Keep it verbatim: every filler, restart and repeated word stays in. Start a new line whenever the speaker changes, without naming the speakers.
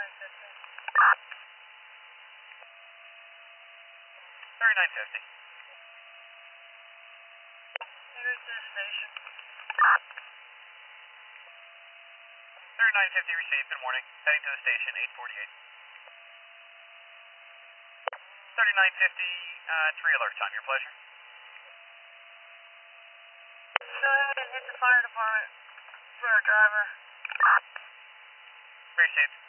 thirty-nine fifty.
Headed to the station.
thirty-nine fifty received, good morning. Heading to the station, eight forty-eight. thirty-nine fifty, uh, three alert time, your pleasure.
Go ahead and hit the fire department for our driver.
Received.